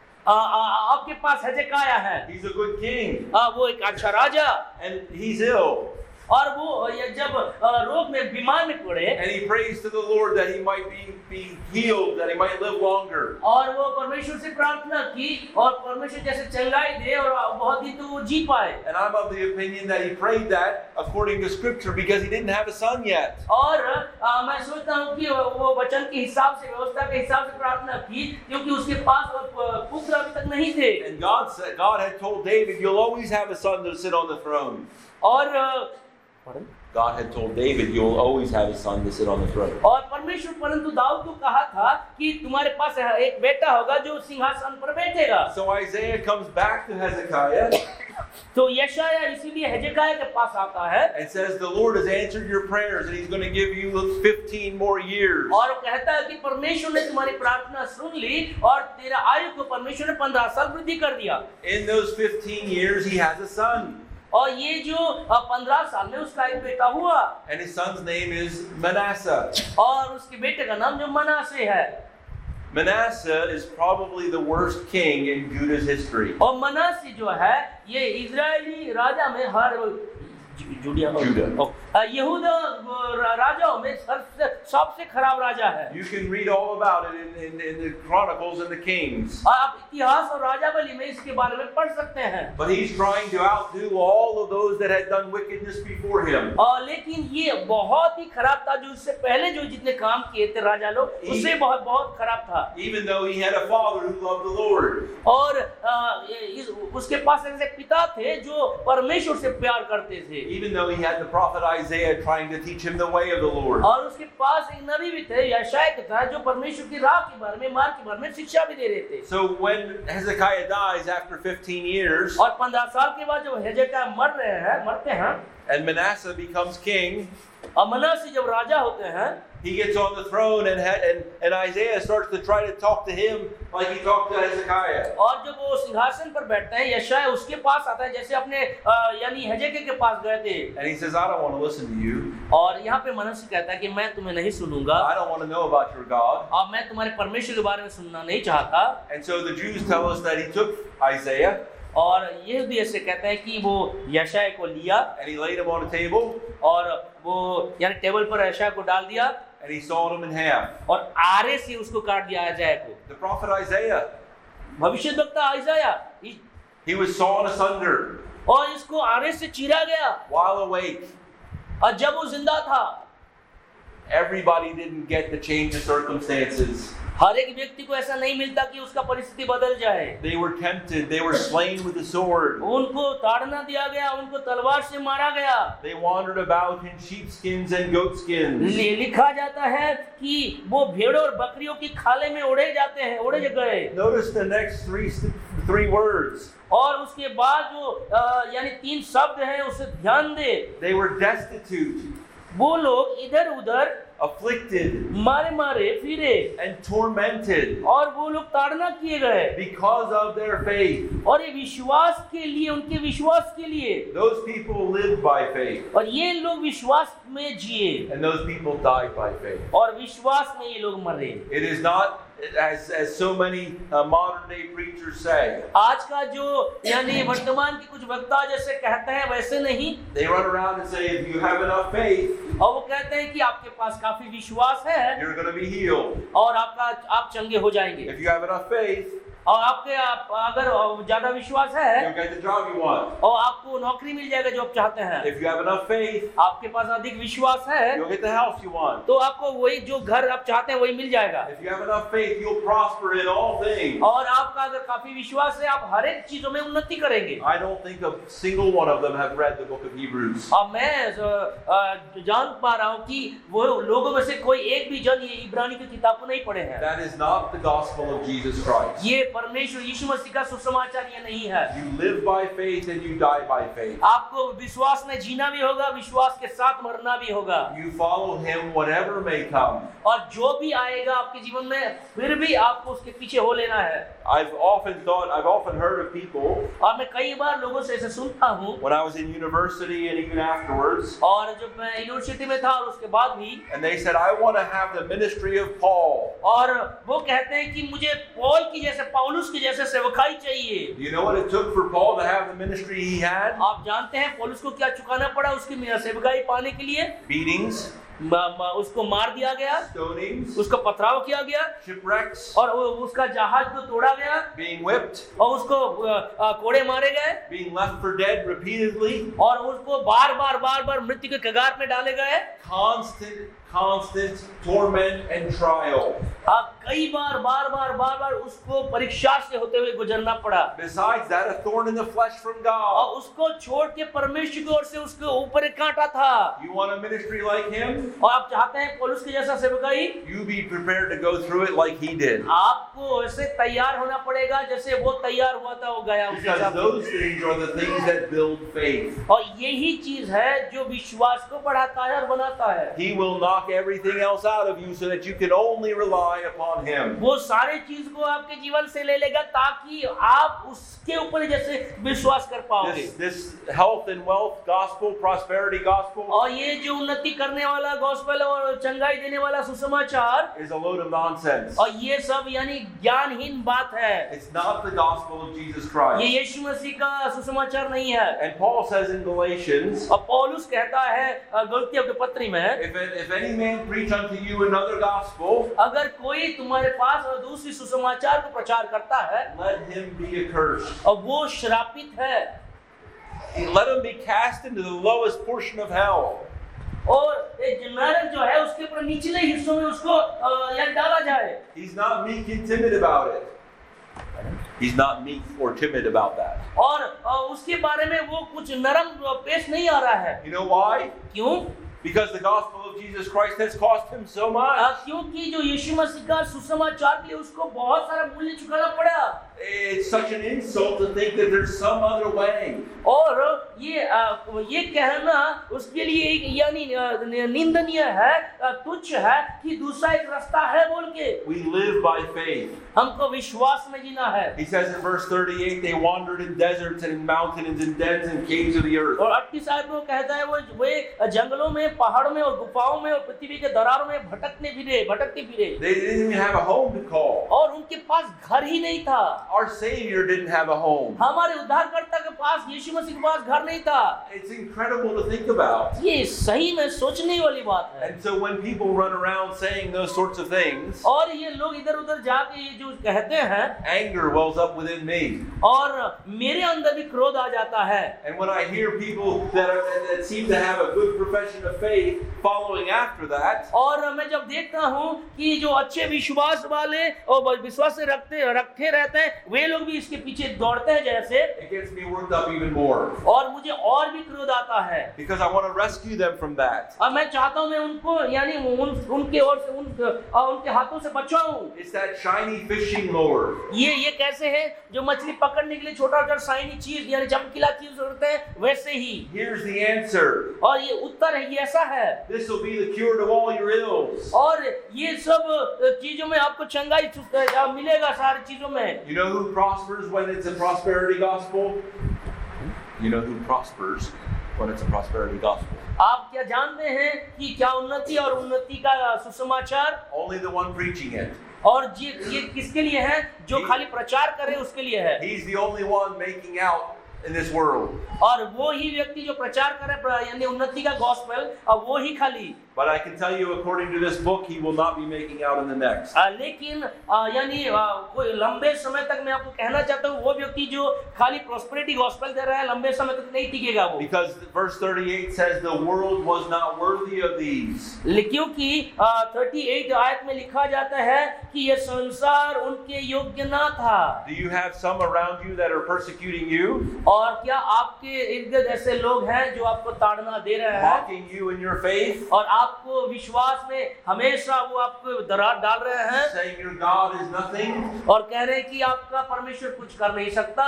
आपके पास हेजेकिया है, He's a good king, वो एक अच्छा राजा, and he's ill. और वो जब रोग में बीमार में पड़े And he prays to the Lord that he might be healed, that he might live longer. और वो परमेश्वर से प्रार्थना की और परमेश्वर जैसे चंगाई दे और बहुत दिन तो वो जी पाए। And I'm of the opinion that he prayed that according to scripture because he didn't have a son yet. और मैं सोचता हूँ कि वो वचन के हिसाब से, व्यवस्था के हिसाब से प्रार्थना की, क्योंकि उसके पास पुत्र अभी तक नहीं थे। And God had told David, you'll always have a son to sit on the throne. और God had told David, you'll always have a son to sit on the throne. और परमेश्वर परंतु दाऊद को कहा था कि तुम्हारे पास एक बेटा होगा जो सिंहासन पर बैठेगा। So Isaiah comes back to Hezekiah तो यशाया इसीलिए हेजेकिया के पास आता है and says, the Lord has answered your prayers and he's going to give you 15 more years. और वो कहता है कि परमेश्वर ने तुम्हारी प्रार्थना सुन ली और तेरा आयु को परमेश्वर ने 15 साल वृद्धि कर दिया। In those 15 years he has a son. और ये जो 15 साल में उसका एक बेटा हुआ And his son's name is Manasseh. और उसके बेटे का नाम जो मनासे है। Manasseh is probably the worst king in Judah's history. और मनासे जो है ये इजरायली राजा में हर यहूदा राजाओं में सबसे खराब राजा है। You can read all about it in the Chronicles and the Kings. आप इतिहास और राजावली में इसके बारे में पढ़ सकते हैं। But he's trying to outdo all of those that had done wickedness before him. लेकिन ये बहुत ही खराब था, जो उससे पहले जो जितने काम किए थे राजा लोग, उससे बहुत खराब था। Even though he had a father who loved the Lord. और उसके पास ऐसे पिता थे जो परमेश्वर से प्यार करते थे। Even though he had the prophet Isaiah trying to teach him the way of the Lord. और उसके पास एक नबी भी थे, यशायाह था, जो परमेश्वर की राह के बारे में, मार्ग के बारे में शिक्षा भी दे रहे थे। So when Hezekiah dies after 15 years, और 15 साल के बाद जब हेजेकिया मरते हैं, and Manasseh becomes king, और मनासे जब राजा होते हैं, he gets on the throne and Isaiah starts to try to talk to him like he talked to Hezekiah. और जब वो सिंहासन पर बैठते हैं, यशायाह उसके पास आता है जैसे अपने यानी हेजेकिया के पास गए थे। And he says, I don't want to listen to you. और यहाँ पे मनासे कहता है कि मैं तुम्हें नहीं सुनूंगा। I don't want to know about your God. और मैं तुम्हारे परमेश्वर के बारे में सुनना नहीं चाहता। And so the Jews tell us that he took Isaiah और ये भी ऐसे कहते हैं कि वो यशायाह को लिया and he laid him on a table और वो यानी टेबल पर यशायाह को डाल दिया and he sawed him in half. और आरे से उसको काट दिया यशायाह को। The prophet Isaiah, भविष्यद्वक्ता यशायाह, he was sawn asunder और इसको आरे से चीरा गया while awake. और जब वो जिंदा था। Everybody didn't get to change the circumstances. हर एक व्यक्ति को ऐसा नहीं मिलता कि उसका परिस्थिति बदल जाए। They were tempted. They were slain with the sword. उनको ताड़ना दिया गया, उनको तलवार से मारा गया। They wandered about in sheepskins and goatskins. लिखा जाता है कि वो भेड़ों और बकरियों की खाले में उड़े गए। Notice the next three words. और उसके बाद जो यानी 3 शब्द हैं उसे ध्यान दे। They were destitute, वो लोग इधर उधर afflicted, मारे फिरे and tormented और वो लोग ताड़ना किए गए because of their faith. और ये विश्वास के लिए, उनके विश्वास के लिए। Those people lived by faith, और ये लोग विश्वास में जिए and those people died by faith. और विश्वास में ये लोग मरे। It is not as so many modern day preachers say. आज का जो यानी वर्तमान के कुछ वक्ता जैसे कहते हैं वैसे नहीं। They run around and say, if you have enough faith, और वो कहते हैं कि आपके पास काफी विश्वास है you're going to be healed. और आप चंगे हो जाएंगे। If you have enough faith, और अगर ज्यादा विश्वास है you'll get the job you want. और आपको नौकरी मिल जाएगा जो आप चाहते हैं। If you have enough faith, आपके पास अधिक विश्वास है you'll get the house you want. तो आपको वही जो घर आप चाहते हैं वही मिल जाएगा। If you have enough faith, you'll prosper in all things. और आपका अगर काफी विश्वास है आप हर एक चीजों में उन्नति करेंगे। I don't think a single one of them have read the book of Hebrews. अब मैं जान पा रहा हूँ कि वो लोगों में से कोई एक भी जन ये इब्रानी की किताब को नहीं पढ़े हैं। That is not the gospel of Jesus Christ. ये परमेश्वर यीशु मसीह का सुसमाचार ये नहीं है। You live by faith and you die by faith. आपको विश्वास में जीना भी होगा, विश्वास के साथ मरना भी होगा। You follow him whatever may come. और जो भी आएगा आपके जीवन में फिर भी आपको उसके पीछे हो लेना है। I've often heard of people और मैं कई बार लोगों से ऐसे सुनता हूँ when I was in university and even afterwards, और जब मैं यूनिवर्सिटी में था और उसके बाद भी, and they said, I want to have the ministry of Paul. और वो कहते हैं कि मुझे पौल की जैसे पौलुस की जैसे सेवकाई चाहिए। Do you know what it took for Paul to have the ministry he had? आप जानते हैं पौलुस को क्या चुकाना पड़ा उसकी सेवकाई पाने के लिए? Beatings, उसको मार दिया गया, stonings, उसको पथराव किया गया, shipwrecks, और उसका जहाज को तोड़ा गया, being whipped, और उसको कोड़े मारे गए, being left for dead repeatedly, और उसको बार बार मृत्यु के कगार में डाले गए। constant torment and trial. कई बार उसको परीक्षा से होते हुए गुजरना पड़ा। Besides that, a thorn in the flesh from और God. उसको छोड़ के परमेश्वर की ओर से उसके ऊपर एक कांटा था। You want a ministry like him? और आप चाहते हैं पौलुस के जैसा सेवकाई? You be prepared to go through it like he did. आपको ऐसे तैयार होना पड़ेगा जैसे वो तैयार हुआ था, वो गया उस Because हिसाब से। those things are the things that build faith. और यही चीज है जो विश्वास को बढ़ाता है और बनाता है। He will knock everything else out of you so that you can only rely upon him. वो सारे चीज को आपके जीवन से ले लेगा ताकि आप उसके ऊपर जैसे विश्वास कर पाओगे। This health and wealth gospel, prosperity gospel, और ये जो उन्नति करने वाला गॉस्पेल और चंगाई देने वाला सुसमाचार is a load of nonsense. और ये सब यानी ज्ञानहीन बात है। It's not the gospel of Jesus ये Christ. यीशु मसीह का सुसमाचार नहीं है। And Paul says in Galatians, और पौलुस कहता है गलतियों के पत्री में, if any man preach unto you another gospel, अगर कोई तुम्हारे पास और दूसरी सुसमाचार को प्रचार करता है, let him be accursed. और वो श्रापित है। Let him be cast into the lowest portion of hell. और एक नरक जो है उसके ऊपर निचले हिस्सों में उसको यानी डाला जाए। He's not meek and timid about it. He's not meek or timid about that. और उसके बारे में वो कुछ नरम पेश नहीं आ रहा है। You know why? क्यों? Because the gospel of Jesus Christ has cost him so much. क्योंकि जो यीशु मसीह का सुसमाचार के लिए उसको बहुत सारा मूल्य चुकाना पड़ा। It's such an insult to think that there's some other way. और ये कहना उसके लिए यानी निंदनीय है, तुच्छ है कि दूसरा एक रास्ता है बोल के। We live by faith. हमको विश्वास में जीना है। He says in verse 38, they wandered in deserts and in mountains and dens and caves of the earth. और 38 आयत में कहता है वे जंगलों में, पहाड़ों में और गुफाओं में और पृथ्वी के दरारों में भटकते फिरे। They didn't even have a home to call. और उनके पास घर ही नहीं था। Our Savior didn't have a home. हमारे उद्धारकर्ता के पास, यीशु मसीह के पास घर नहीं था। It's incredible to think about. ये सही में सोचने वाली बात है। And so when people run around saying those sorts of things, और ये लोग इधर-उधर जाके ये जो कहते हैं, anger wells up within me. और मेरे अंदर भी क्रोध आ जाता है। And when I hear people that seem to have a good profession of faith following after that, और मैं जब देखता हूँ कि जो अच्छे विश्वास वाले और विश्वास से रखे रहते हैं, वे लोग भी इसके पीछे दौड़ते हैं जैसे, it gets me worked up even more. और मुझे और भी क्रोध आता है। Because I want to rescue them from that. और मैं चाहता हूँ मैं उनको यानी उनके ओर से उनके हाथों से बचाऊं। It's that shiny fishing lure. ये कैसे है जो मछली पकड़ने के लिए छोटा शाइनी चीज यानी चमकीला चीज होते हैं वैसे ही। Here's the answer. और ये उत्तर है, ये ऐसा है। This will be the cure to all your ills. और ये सब चीजों में आपको चंगाई मिलेगा, सारी चीजों में। You know who prospers when it's a prosperity gospel? You know who prospers when it's a prosperity gospel? आप क्या जानते हैं कि क्या उन्नति और उन्नति का सुसमाचार? Only the one preaching it. और ये किसके लिए है? जो खाली प्रचार करे उसके लिए है। He's the only one making out in this world. और वो ही व्यक्ति जो प्रचार करे यानी उन्नति का गॉस्पेल, और वो ही खाली But I can tell you, according to this book, he will not be making out in the next. लेकिन यानी कोई लंबे समय तक मैं आपको कहना चाहता हूँ वो व्यक्ति जो खाली प्रॉस्पेरिटी गॉस्पेल दे रहा है लंबे समय तक नहीं टिकेगा वो, Because verse 38 says the world was not worthy of these. क्योंकि 38 आयत में लिखा जाता है कि ये संसार उनके योग्य ना था। Do you have some around you that are persecuting you, और क्या आपके इर्द गिर्द ऐसे लोग हैं जो आपको ताड़ना दे रहे हैं mocking you in your faith, और आपको विश्वास में हमेशा वो आपको दरार डाल रहे हैं saying your God is nothing? और कह रहे हैं कि आपका परमेश्वर कुछ कर नहीं सकता?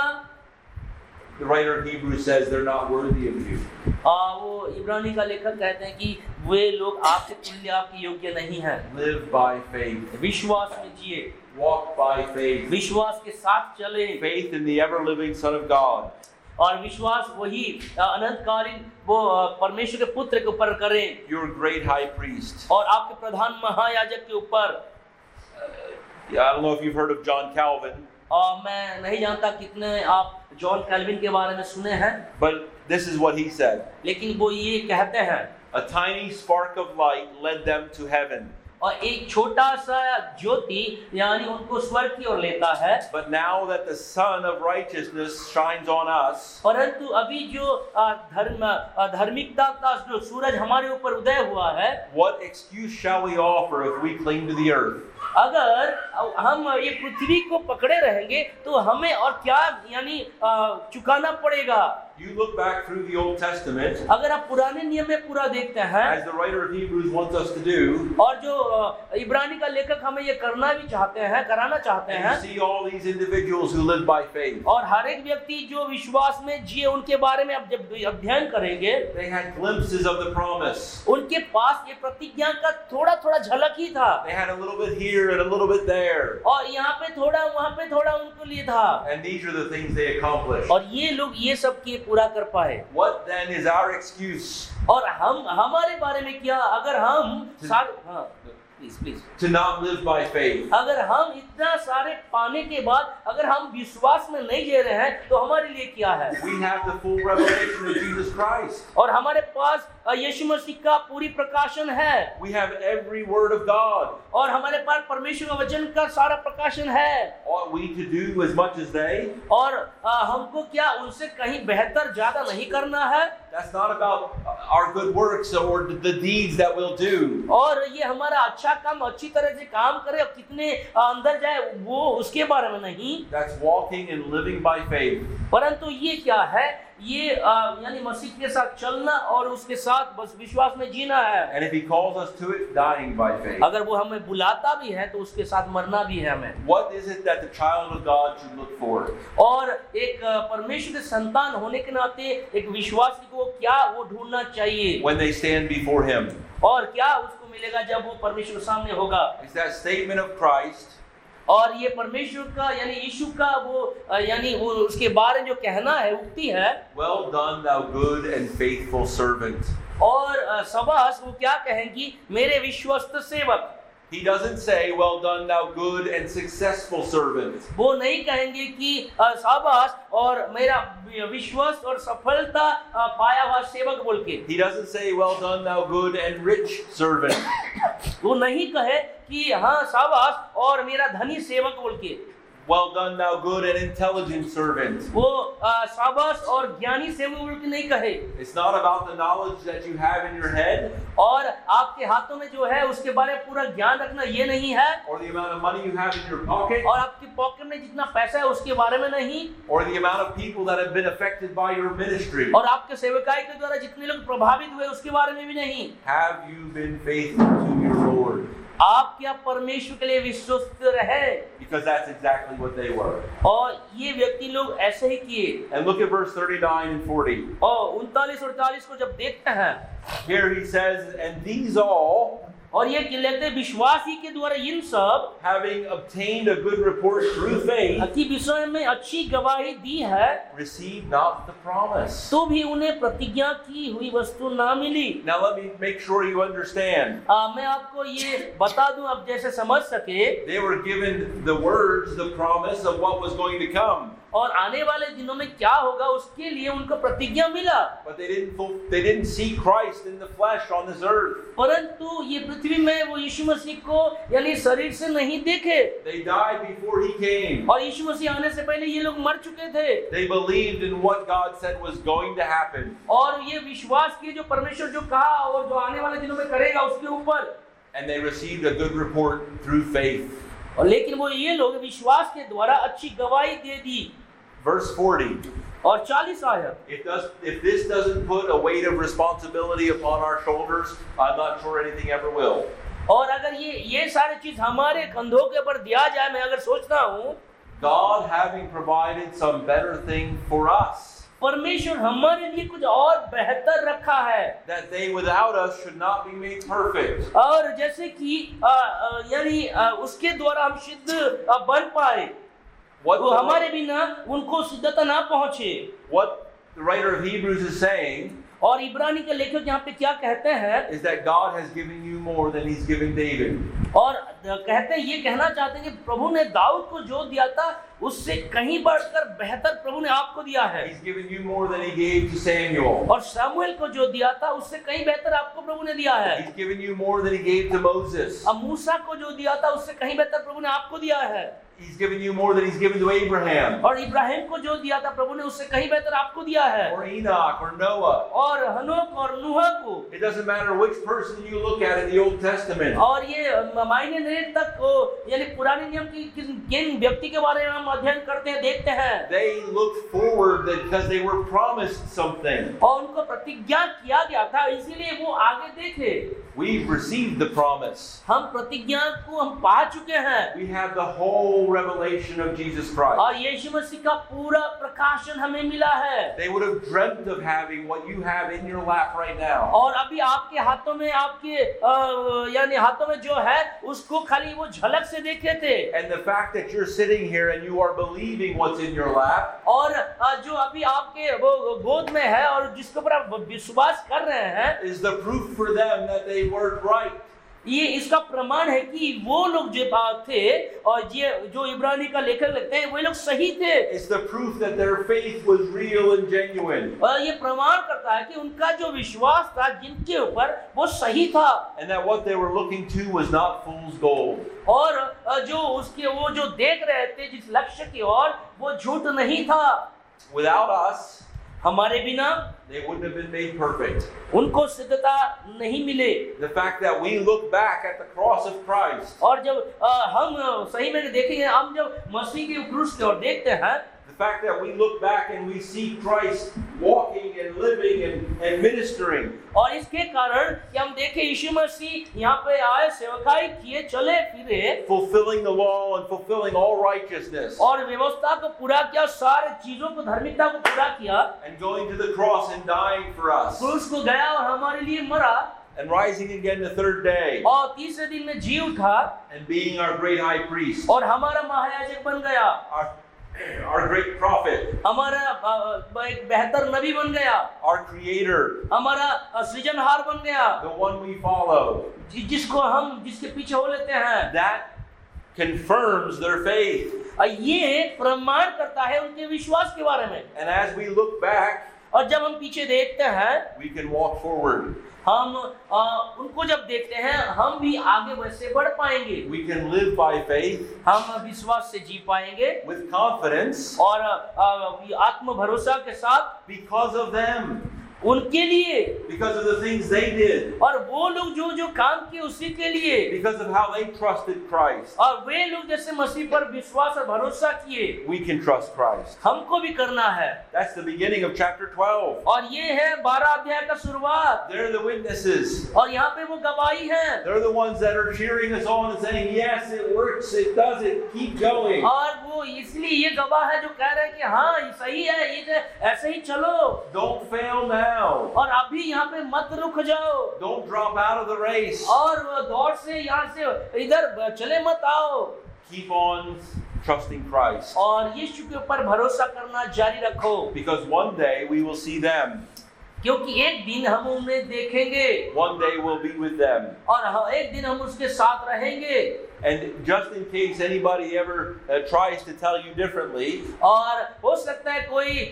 The writer of Hebrews says they're not worthy of you. वो इब्रानी का लेखक कहते हैं कि वे लोग आपके तुल्य आपके योग्य नहीं हैं। Live by faith. विश्वास में जिए, Walk by faith. विश्वास के साथ चले, Faith in the ever-living Son of God. और विश्वास वही अनंतकालीन वो परमेश्वर के पुत्र के ऊपर करें, Your great high priest. और आपके प्रधान महायाजक के ऊपर। Yeah, I don't know if you've heard of John Calvin, मैं नहीं जानता कितने आप जॉन कैल्विन के बारे में सुने हैं, but this is what he said. लेकिन वो ये कहते हैं, A tiny spark of light led them to heaven. और एक छोटा सा ज्योति यानी उनको स्वर्ग की ओर लेता है। But now that the Son of Righteousness shines on us, परंतु अभी जो धार्मिकता का जो सूरज हमारे ऊपर उदय हुआ है, what excuse shall we offer if we cling to the earth? अगर हम ये पृथ्वी को पकड़े रहेंगे तो हमें और क्या यानी चुकाना पड़ेगा। You look back through the Old Testament, अगर आप पुराने नियम में पूरा देखते हैं, as the writer of Hebrews wants us to do, और जो इब्रानी का लेखक हमें ये करना भी चाहते हैं, कराना चाहते and हैं, you see all these individuals who live by faith. और हर एक व्यक्ति जो विश्वास में जिए उनके बारे में आप जब अध्ययन करेंगे, They had glimpses of the promise. उनके पास ये प्रतिज्ञा का थोड़ा थोड़ा झलक ही था, They had a little bit here and a little bit there. और यहाँ पे थोड़ा वहाँ पे थोड़ा उनको लिए था, And these are the things they accomplished. और ये लोग ये सब किए पूरा कर पाए। What then is our excuse और हम हमारे बारे में क्या, अगर हम please to not live by faith? अगर हम इतना सारे पाने के बाद अगर हम विश्वास में नहीं जी रहे हैं तो हमारे लिए क्या है? We have the full revelation of Jesus Christ. और हमारे पास यीशु मसीह का पूरी प्रकाशन है, We have every word of God. और हमारे पास परमेश्वर का वचन का सारा प्रकाशन है। Ought we to do as much as they? और हमको क्या उनसे कहीं बेहतर ज्यादा नहीं करना है? That's not about our good works or the deeds that we'll do. और ये हमारा अच्छा काम अच्छी तरह से काम करे और कितने अंदर जाए वो उसके बारे में नहीं, That's walking and living by faith. परंतु ये क्या है, ये यानी मसीह के साथ चलना और उसके साथ बस विश्वास में जीना है। And if he calls us to it, dying by faith. अगर वो हमें बुलाता भी है तो उसके साथ मरना भी है हमें। What is it that the child of God should look for? और एक परमेश्वर के संतान होने के नाते एक विश्वासी को क्या वो ढूंढना चाहिए, When they stand before him? और क्या उसको मिलेगा जब वो परमेश्वर सामने होगा? It's that statement of Christ. और ये परमेश्वर का यानी यीशु का वो यानी वो उसके बारे में जो कहना है उक्ति है, Well done, thou good and faithful servant. और शाबाश वो क्या कहेंगी, मेरे विश्वस्त सेवक। He doesn't say, well done, thou good and successful servant. वो नहीं कहेंगे कि शाबाश और मेरा विश्वास और सफलता पाया हुआ सेवक बोल के। He doesn't say, well done, thou good and rich servant. वो नहीं कहे कि हाँ शाबाश और मेरा धनी सेवक बोल के। Well done, thou good and intelligent servant. वो शाबाश और ज्ञानी सेवक बोल के नहीं कहे। It's not about the knowledge that you have in your head, और आपके हाथों में जो है उसके बारे में पूरा ज्ञान रखना ये नहीं है, or the amount of money you have in your pocket, और आपकी पॉकेट में जितना पैसा है उसके बारे में नहीं, or the amount of people that have been affected by your ministry. और आपके सेवकाई के द्वारा जितने लोग प्रभावित हुए उसके बारे में भी नहीं। Have you been faithful to your Lord? आप क्या परमेश्वर के लिए विश्वस्त रहे? Because that's exactly what they were. और ये व्यक्ति लोग ऐसे ही किए। And look at verse 39 and 40. और 39 और 40 को जब देखते हैं, Here he says, and these all, और ये लेते विश्वासी के द्वारा इन सब having obtained a good report through faith, की विषय में अच्छी गवाही दी है, receive not the promise. तो भी उन्हें प्रतिज्ञा की हुई वस्तु ना मिली। Now let me make sure you understand. मैं आपको ये बता दूं आप जैसे समझ सके। They were given the words, the promise of what was going to come. और आने वाले दिनों में क्या होगा उसके लिए उनको प्रतिज्ञा मिला। But they didn't see Christ in the flesh on this earth. परंतु ये पृथ्वी में वो यीशु मसीह को यानी शरीर से नहीं देखे। They died before he came. और यीशु मसीह आने से पहले ये लोग मर चुके थे। They believed in what God said was going to happen. और ये विश्वास किए जो परमेश्वर जो कहा और जो आने वाले दिनों में करेगा उसके ऊपर। And they received a good report through faith. और लेकिन वो ये लोग विश्वास के द्वारा अच्छी गवाही दे दी। Verse 40. और 40 आयत, If this doesn't put a weight of responsibility upon our shoulders, I'm not sure anything ever will. और अगर ये सारी चीज हमारे कंधों के ऊपर दिया जाए, मैं अगर सोचता हूँ God having provided some better thing for us, परमेश्वर हमारे लिए कुछ और बेहतर रखा है, that they without us should not be made perfect. और जैसे कि यानी उसके द्वारा हम सिद्ध बन पाए, वो हमारे बिना उनको सिद्धता ना पहुंचे। What the writer of Hebrews is saying और इब्रानी के लेखक यहाँ पे क्या कहते हैं is that God has given you more than he's giving David. और कहते हैं, ये कहना चाहते हैं कि प्रभु ने दाऊद को जो दिया था उससे कहीं बढ़कर बेहतर प्रभु ने आपको दिया है। He's given you more than he gave to Samuel. और सामुएल को जो दिया था उससे कहीं बेहतर आपको प्रभु ने दिया है। He's given you more than he gave to Moses. अब मूसा को जो दिया था उससे कहीं बेहतर प्रभु ने आपको दिया है। He's given you more than he's given to Abraham. और इब्राहिम को जो दिया था प्रभु ने उससे कहीं बेहतर आपको दिया है। Or Enoch or Noah. और हनोक और नूह को। It doesn't matter which person you look at in the Old Testament. और ये मायने नहीं तक यानी पुराने नियम की किन व्यक्ति के बारे में हम अध्ययन करते हैं, देखते हैं। They looked forward because they were promised something. और उनको प्रतिज्ञा किया गया था, इसीलिए वो आगे देखे। We've received the promise. हम प्रतिज्ञा को हम पा चुके हैं। We have the whole revelation of Jesus Christ. और यीशु मसीह का पूरा प्रकाशन हमें मिला है। They would have dreamt of having what you have in your lap right now. और अभी आपके हाथों में यानी हाथों में जो है उसको खाली वो झलक से देखे थे। And the fact that you're sitting here and you are believing what's in your lap और जो अभी आपके वो गोद में है और जिसके ऊपर आप विश्वास कर रहे हैं is the proof for them that they weren't right. ये इसका प्रमाण है कि वो लोग जो थे और ये जो इब्रानी का लेखक लिखते हैं वो लोग सही थे। It's the proof that their faith was real and genuine. और ये प्रमाण करता है कि उनका जो विश्वास था जिनके ऊपर वो सही था। And that what they were looking to was not fool's gold. और जो उसके वो जो देख रहे थे जिस लक्ष्य की ओर वो झूठ नहीं था। Without us, हमारे बिना they wouldn't have been made perfect. उनको सिद्धता नहीं मिले। The fact that we look back at the cross of Christ, और जब हम सही में देखेंगे, हम जब मसीह के क्रूस की ओर देखते हैं, the fact that we look back and we see Christ walking and living and ministering, और इसके कारण कि हम देखें यीशु मसीह यहाँ पे आए, सेवकाई किए, चले फिरे, fulfilling the law and fulfilling all righteousness, और व्यवस्था को पूरा किया, सारे चीजों को धार्मिकता को पूरा किया, and going to the cross and dying for us, क्रूस को गया और हमारे लिए मरा, and rising again the third day, और तीसरे दिन में जी उठा, and being our great high priest, और हमारा महायाजक बन गया, our great prophet, हमारा एक बेहतर नबी बन गया, our creator, हमारा सृजनहार बन गया, the one we follow. जिसको हम जिसके पीछे हो लेते हैं। That confirms their faith. ये प्रमाण करता है उनके विश्वास के बारे में। And as we look back, और जब हम पीछे देखते हैं, we can walk forward. हम उनको जब देखते हैं हम भी आगे वैसे बढ़ पाएंगे। We can live by faith, हम विश्वास से जी पाएंगे with confidence, और आत्म भरोसा के साथ, because of them, उनके लिए, because of the things they did, और वो लोग जो जो काम किए उसी के लिए, because of how they trusted Christ. और वे लोग जैसे मसीह पर विश्वास और भरोसा किए, We can trust Christ. हमको भी करना है। That's the beginning of chapter 12. और ये है 12 अध्याय का शुरुआत। They're the witnesses. और यहाँ पे वो गवाही हैं। They're the ones that are cheering us on and saying, yes, it works, it does it, keep going. और वो इसलिए ये गवाह है जो कह रहे हैं कि हाँ ये सही है, ये ऐसे ही चलो। Don't fail now. और अभी यहाँ पे मत रुक जाओ। Don't drop out of the race. और दौड़ से यहाँ से इधर चले मत आओ। Keep on trusting Christ. और यीशु के ऊपर भरोसा करना जारी रखो। Because one day we will see them. क्योंकि एक दिन हम उन्हें देखेंगे। One day we'll be with them. और एक दिन हम उसके साथ रहेंगे। And just in case anybody ever tries to tell you differently, और हो सकता है कोई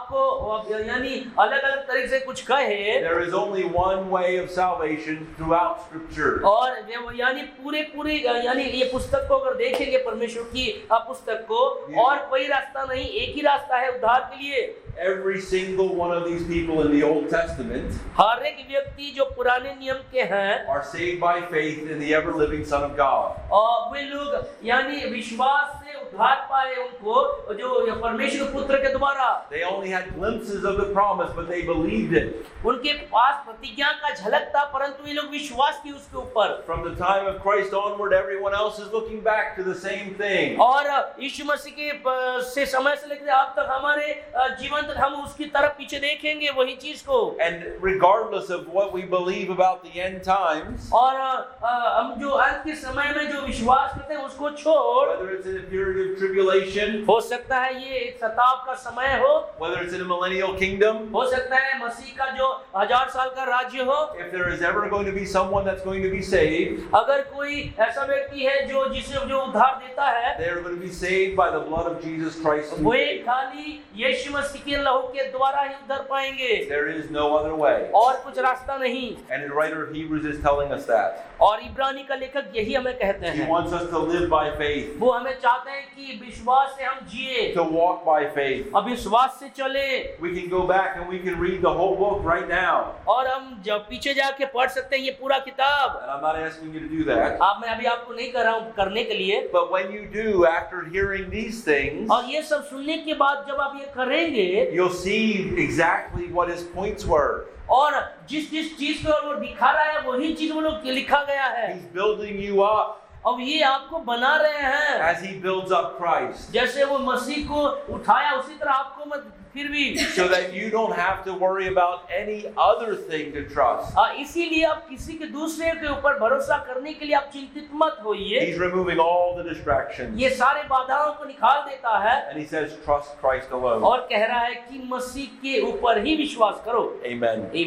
आपको यानी अलग अलग तरीके से कुछ कहे, there is only one way of salvation throughout Scripture. और यानी पूरे यानी ये पुस्तक को अगर देखेंगे परमेश्वर की पुस्तक को, और कोई रास्ता नहीं, एक ही रास्ता है उद्धार के लिए। Every single one of these people in the Old Testament हर एक व्यक्ति जो पुराने नियम के हैं are saved by faith in the ever-living Son of God. और वे लोग यानी विश्वास से उद्धार पाए उनको जो परमेश्वर पुत्र के द्वारा। They only had glimpses of the promise, but they believed it. उनके पास प्रतिज्ञा का झलक था, परंतु ये लोग विश्वास की उसके ऊपर। From the time of Christ onward, everyone else is looking back to the same thing. और यीशु मसीह के से समय से लेकर अब तक हमारे जीवन तक हम उसकी तरफ पीछे देखेंगे वही चीज को। And regardless of what we believe about the end times, और हम जो अंत के समय में जो विश्वास करते हैं उसको छोड़, whether it's in a period of tribulation, हो सकता है ये एक सताव का समय हो, whether it's in a millennial kingdom, हो सकता है मसीह का जो 1000 साल का राज्य हो, if there is ever going to be someone that's going to be saved, अगर कोई ऐसा व्यक्ति है जो जिसे जो उद्धार देता है, they are going to be saved by the blood of Jesus Christ. वे खाली यीशु मसीह के लहू के द्वारा ही उद्धार पाएंगे। There is no other way. और कुछ रास्ता नहीं। And the writer of Hebrews is telling us that. और इब्रानी का लेखक यही हमें कहते He हैं। wants us to live by faith, वो हमें चाहते हैं कि विश्वास से हम जिए, to walk by faith. अब विश्वास से चले। We can go back and we can read the whole book right now. और हम जब पीछे जाके पढ़ सकते हैं ये पूरा किताब। And I'm not asking you to do that. मैं अभी आपको नहीं कर रहा हूँ करने के लिए। But when you do, after hearing these things, और ये सब सुनने के बाद जब आप ये करेंगे, you'll see exactly what his points were. और जिस चीज को वो दिखा रहा है वही चीज वो लोग लिखा गया है। He's building you up अब ये आपको बना रहे हैं, as he builds up Christ, जैसे वो मसीह को उठाया उसी तरह आपको मत फिर भी, so that you don't have to worry about any other thing to trust. इसीलिए आप किसी के दूसरे के ऊपर भरोसा करने के लिए आप चिंतित मत होइए। He's removing all the distractions. ये सारे बाधाओं को निकाल देता है, And he says, trust Christ alone. और कह रहा है कि मसीह के ऊपर ही विश्वास करो। Amen.